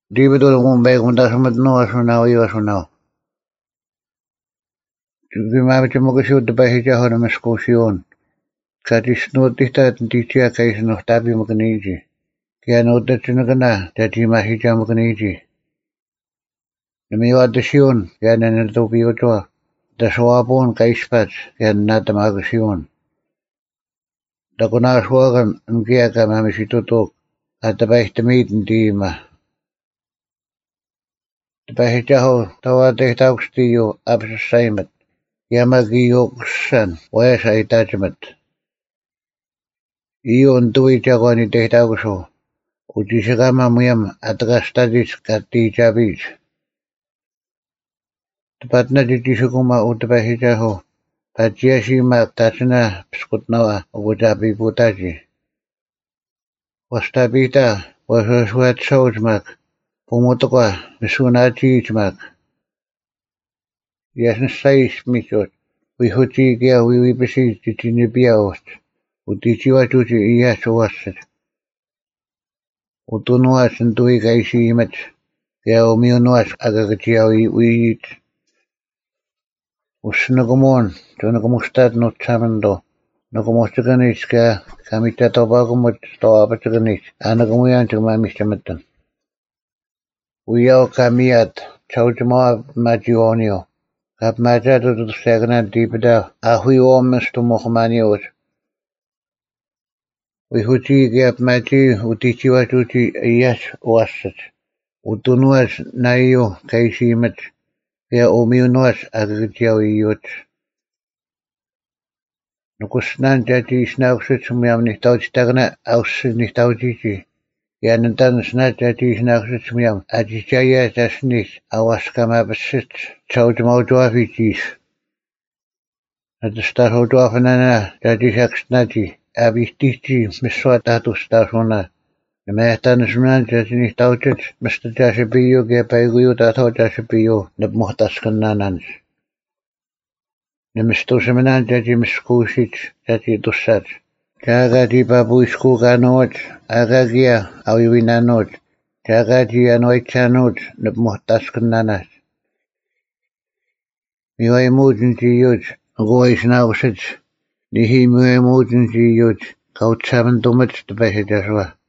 Dime todo un bag un das no es una o es una. Vi ma bitte mo geschaut dabei hätte ja heute Diskussion. Kat is notita titia kais no tabi mo kaniji. Kaya no tatsuna kana tati ma hija mo kaniji. Nami wa tasyon kaya na natopi otoa. Taswapon kaispat kaya nata magasyon. Dakuna aswagan kaya ka mamisitutok. At dabei tamit hindi ma. Dabei hätte ho tawa tehtaukstiyo absasaimat. Yamagiyoksan wesa itachimat. Iyon tuwi chagwani tehtaukso. Utishigama muyam atagastadis katijabis. Tapatna titisukuma utapahijaho. Pachiashima tachna pskutnawa ujabi putaji. Wastabita waswat sojmak. Pumutokwa misunachichmak. Yasn sais michot. Wihuchi kia wiwipisi tichinipiaost. Utichiwa chuchi iyasowasat. Utunuas ntui kaisi imat. Kia umiunuas agagachiao iit. Usnakumon, tunakumustad no chamando. Nakumustaganich ka kamita tobakumut toabataganich. Anakumuyan chumamistamatan. Uyao kamiat. Chauchama magionio. Kap majado to sagana dipida. Ahui omas to mohamanios. Wihuchi gap machi utichiwa chuchi iyas wasat. Utunuas naio kaisi imat. Kia umiunuas agagachiao iot. Nukusnan jati isnauksit sumyam nihtauchitagna ausit nihtauchichi. Yanantan snat jati isnauksit sumyam ajichaya tasnis awaskamabasit chaujamaujuafichis. Natastarhojuafanana jati saksnati abistichi miswatatustasuna. Namahtan sumyan jati nihtauchit Mr. Jashabiyo gepaiguyo tato Jashabiyo nabmuhtaskananans. Nimisto seminan jati miskusit jati dusat. Jagati babu isku ganot, agagia awiwinanot. Jagati anoichanot nabmuhtaskannanas. Miwai mujinti yot, gois nausit. Nihi miwai mujinti yot, kautsaman dumat tabahidaswa.